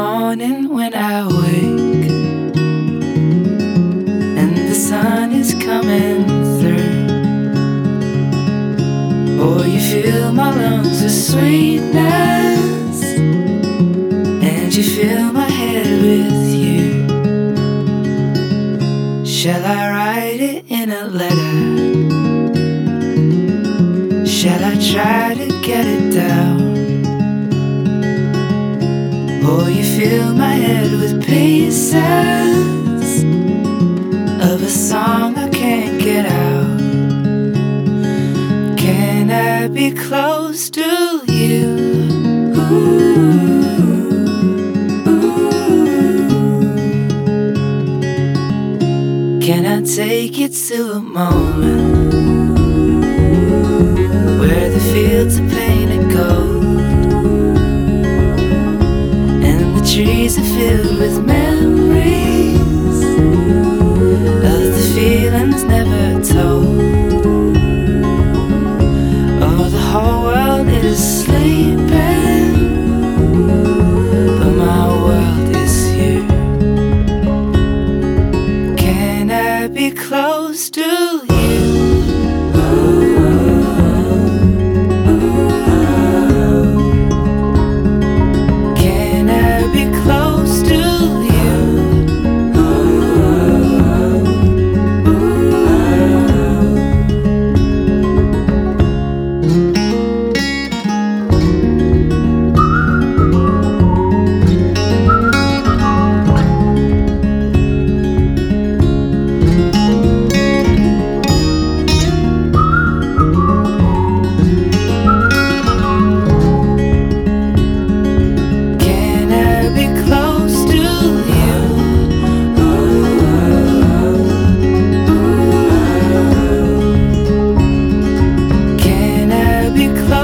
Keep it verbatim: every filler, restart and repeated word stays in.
morning when I wake and the sun is coming through. Oh, you fill my lungs with sweetness and you fill my head with you. Shall I write it in a letter? Shall I try to get it down? Oh, you fill my head with pieces of a song I can't get out. Can I be close to you? Ooh, ooh. Can I take you to a moment where the fields are painted gold? Trees are filled with memories of the feelings never told. Oh, the whole world is sleeping, but my world is here. Can I be close to you? Be close.